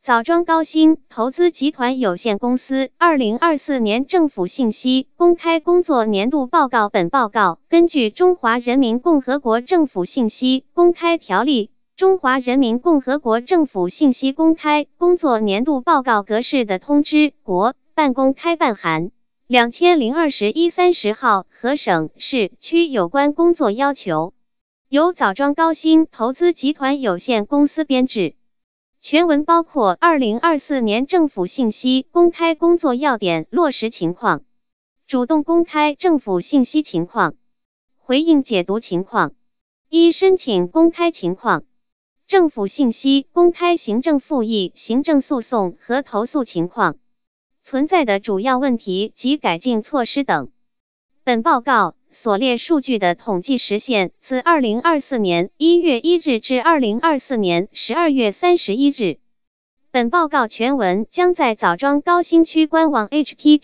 枣庄高新投资集团有限公司2024年政府信息公开工作年度报告。本报告根据《中华人民共和国政府信息公开条例》、《中华人民共和国政府信息公开工作年度报告格式的通知（国办公开办函）2020-130号和省、市、区有关工作要求，由枣庄高新投资集团有限公司编制。全文包括2024年政府信息公开工作要点落实情况、主动公开政府信息情况、回应解读情况、申请公开情况、政府信息公开行政复议、行政诉讼和投诉情况、存在的主要问题及改进措施等。本报告所列数据的统计时限自2024年1月1日至2024年12月31日。本报告全文将在枣庄高新区官网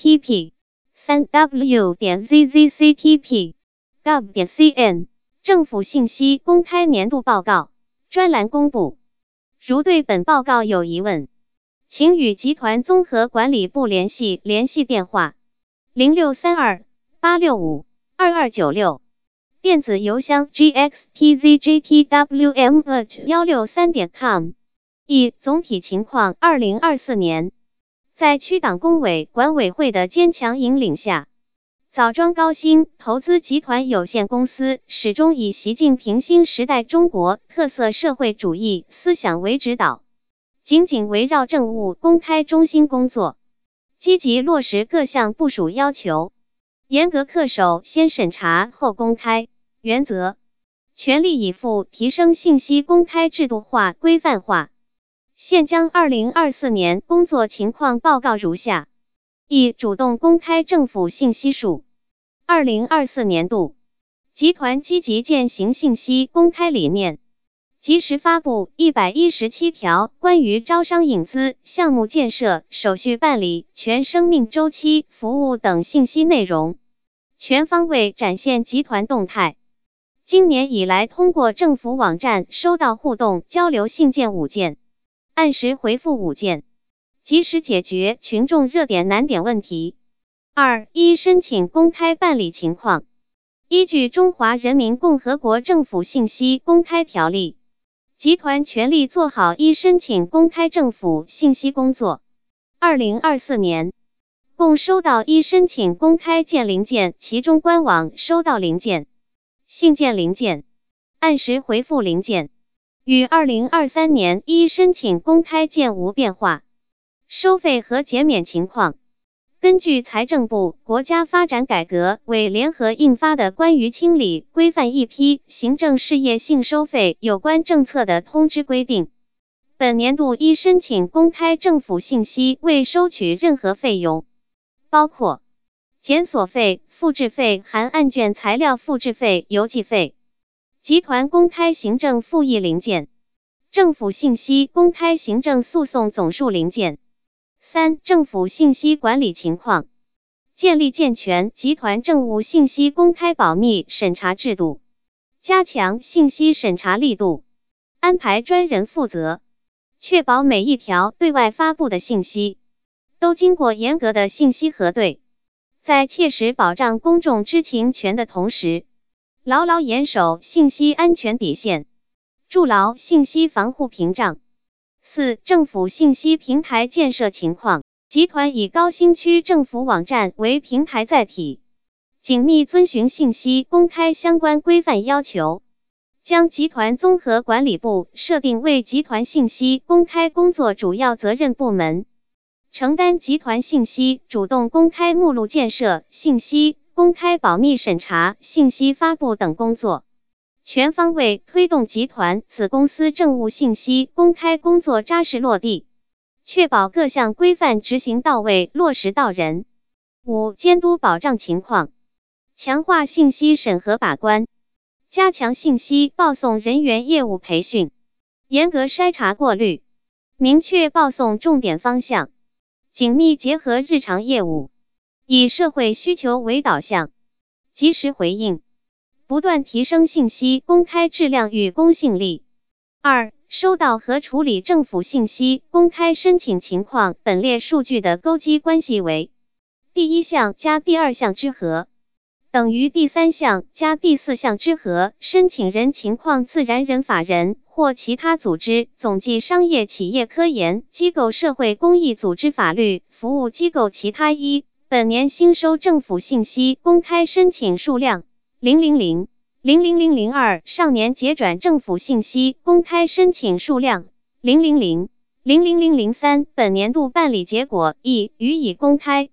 http://www.zzctp.gov.cn 政府信息公开年度报告专栏公布。如对本报告有疑问，请与集团综合管理部联系，联系电话0632-865-2296，电子邮箱 gxtzgtwm@163.com。总体情况2024年，在区党工委管委会的坚强引领下，枣庄高新投资集团有限公司始终以习近平新时代中国特色社会主义思想为指导，紧紧围绕政务公开中心工作，积极落实各项部署要求，严格恪守先审查后公开原则，全力以赴提升信息公开制度化规范化。现将2024年工作情况报告如下：主动公开政府信息数。2024年度，集团积极践行信息公开理念，及时发布117条关于招商引资、项目建设、手续办理、全生命周期服务等信息内容，全方位展现集团动态。今年以来，通过政府网站收到互动交流信件5件，按时回复5件，及时解决群众热点难点问题。申请公开办理情况。依据《中华人民共和国政府信息公开条例》，集团全力做好申请公开政府信息工作。2024年，共收到申请公开件0件，其中官网收到0件，信件0件，按时回复0件，与2023年申请公开件无变化。收费和减免情况。根据财政部、国家发展改革委联合印发的关于清理、规范一批行政事业性收费有关政策的通知规定，本年度申请公开政府信息未收取任何费用，包括检索费、复制费含案卷材料复制费、邮寄费、集团公开行政复议0件、政府信息公开行政诉讼总数0件。政府信息管理情况。建立健全集团政务信息公开保密审查制度，加强信息审查力度，安排专人负责，确保每一条对外发布的信息都经过严格的信息核对，在切实保障公众知情权的同时，牢牢严守信息安全底线，筑牢信息防护屏障。政府信息平台建设情况。集团以高新区政府网站为平台载体，紧密遵循信息公开相关规范要求，将集团综合管理部设定为集团信息公开工作主要责任部门，承担集团信息主动公开目录建设、信息公开保密审查、信息发布等工作，全方位推动集团子公司政务信息公开工作扎实落地，确保各项规范执行到位、落实到人。监督保障情况。强化信息审核把关，加强信息报送人员业务培训，严格筛查过滤，明确报送重点方向，紧密结合日常业务，以社会需求为导向，及时回应，不断提升信息公开质量与公信力。 收到和处理政府信息公开申请情况本列数据的勾稽关系为：第一项加第二项之和等于第三项加第四项之和。申请人情况：自然人、法人或其他组织、总计商业企业、科研机构、社会公益组织、法律服务机构其他。一、本年新收政府信息公开申请数量0000002，上年结转政府信息公开申请数量0000003，本年度办理结果已予以公开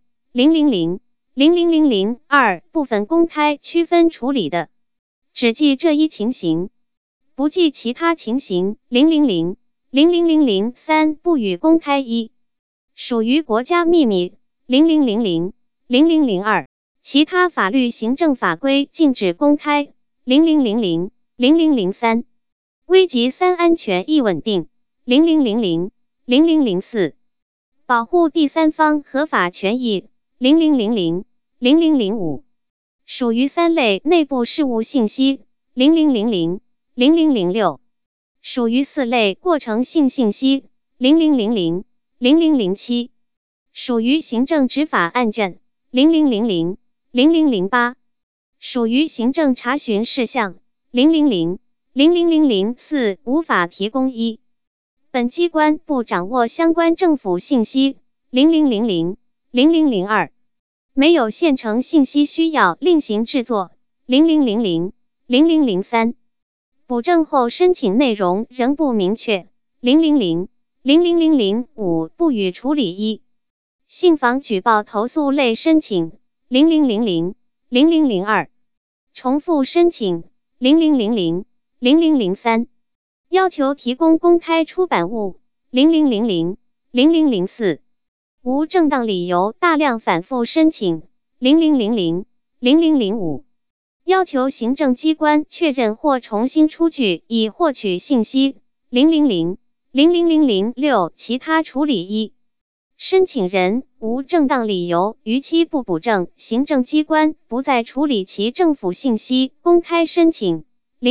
0000002，部分公开区分处理的，只记这一情形，不记其他情形0000003，不予公开。一、属于国家秘密0000002，其他法律行政法规禁止公开0000003，危及三安全一稳定0000004，保护第三方合法权益0000005，属于三类内部事务信息0000006，属于四类过程性信息0000007，属于行政执法案卷0000008，属于行政查询事项0000004，无法提供。一、本机关不掌握相关政府信息0000002，没有现成信息需要另行制作0000003，补正后申请内容仍不明确0000005，不予处理。一、信访举报投诉类申请0000002，重复申请0000003，要求提供公开出版物0000004，无正当理由大量反复申请0000005，要求行政机关确认或重新出具以获取信息0000006，其他处理。一、申请人无正当理由逾期不补正，行政机关不再处理其政府信息公开申请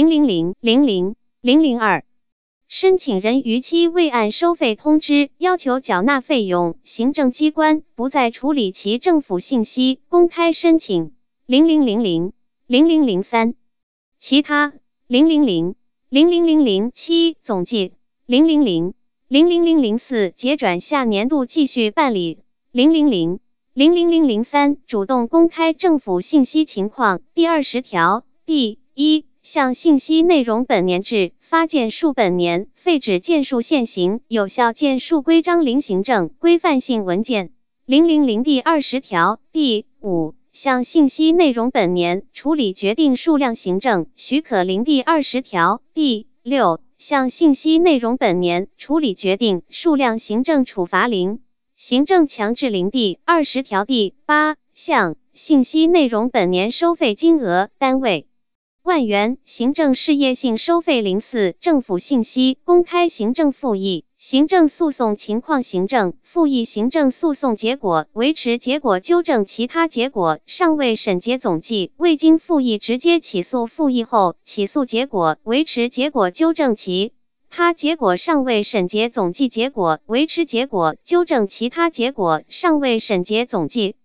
0000002，申请人逾期未按收费通知要求缴纳费用，行政机关不再处理其政府信息公开申请0000003，其他0000007，总计0000004，结转下年度继续办理0000003，主动公开政府信息情况。第20条第一项信息内容本年制发件数本年废止件数现行有效件数规章零行政规范性文件000。第20条第五项信息内容本年处理决定数量行政许可零。第20条第六项信息内容本年处理决定数量行政处罚零，行政强制零。第20条第八项信息内容本年收费金额单位万元，行政事业性收费零。四、政府信息公开行政复议、行政诉讼情况行政复议行政诉讼结果维持结果纠正其他结果尚未审结总计未经复议直接起诉复议后起诉结果维持结果纠正其他结果尚未审结总计结果维持结果纠正其他结果尚未审结总计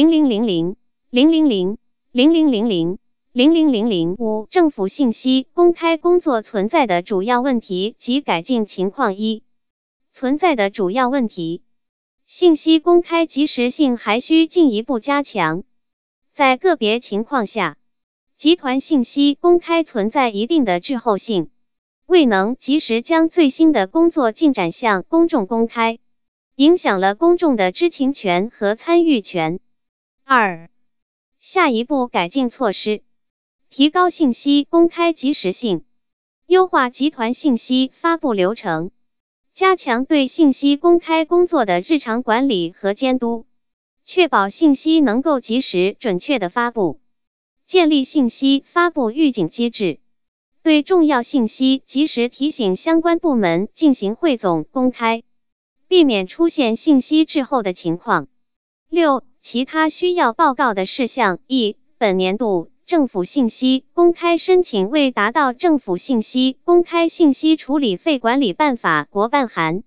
0000000000005政府信息公开工作存在的主要问题及改进情况。一、存在的主要问题，信息公开及时性还需进一步加强。在个别情况下，集团信息公开存在一定的滞后性，未能及时将最新的工作进展向公众公开，影响了公众的知情权和参与权。二、下一步改进措施，提高信息公开及时性，优化集团信息发布流程，加强对信息公开工作的日常管理和监督，确保信息能够及时准确的发布，建立信息发布预警机制，对重要信息及时提醒相关部门进行汇总公开，避免出现信息滞后的情况。六、其他需要报告的事项。一、本年度政府信息公开申请未达到政府信息公开信息处理费管理办法国办函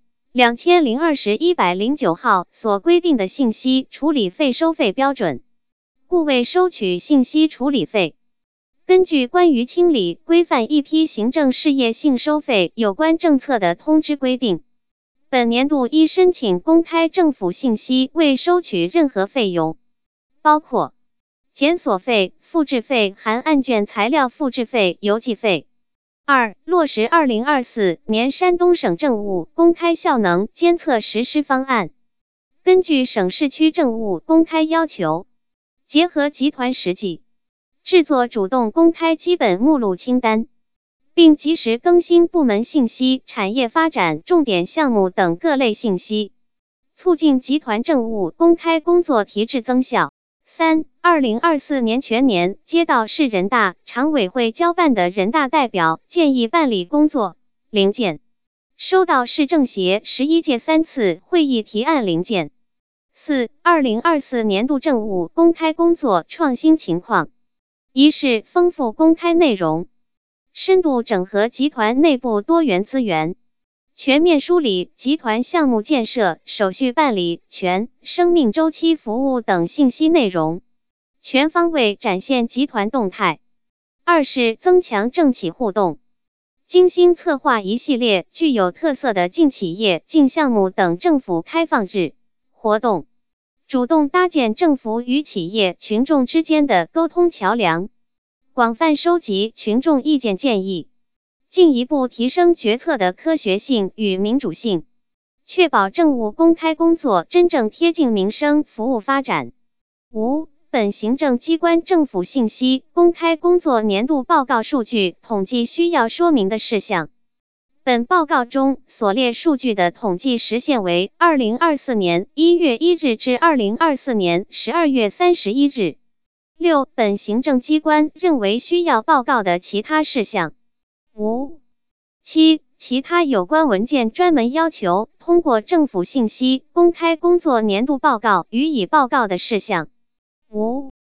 2020-109号所规定的信息处理费收费标准，故未收取信息处理费。根据关于清理规范一批行政事业性收费有关政策的通知规定，本年度依申请公开政府信息未收取任何费用，包括检索费、复制费含案卷材料复制费、邮寄费。2、落实2024年山东省政务公开效能监测实施方案，根据省市区政务公开要求，结合集团实际，制作主动公开基本目录清单，并及时更新部门信息、产业发展重点项目等各类信息，促进集团政务公开工作提质增效。3、2024年全年接到市人大常委会交办的人大代表建议办理工作零件，收到市政协11届3次会议提案零件。4、2024年度政务公开工作创新情况。一是丰富公开内容，深度整合集团内部多元资源，全面梳理集团项目建设、手续办理、全生命周期服务等信息内容，全方位展现集团动态。二是增强政企互动，精心策划一系列具有特色的进企业、进项目等政府开放日活动，主动搭建政府与企业群众之间的沟通桥梁，广泛收集群众意见建议，进一步提升决策的科学性与民主性，确保政务公开工作真正贴近民生服务发展。5、本行政机关政府信息公开工作年度报告数据统计需要说明的事项。本报告中所列数据的统计时限为2024年1月1日至2024年12月31日。6、本行政机关认为需要报告的其他事项。5、7、其他有关文件专门要求通过政府信息公开工作年度报告予以报告的事项。5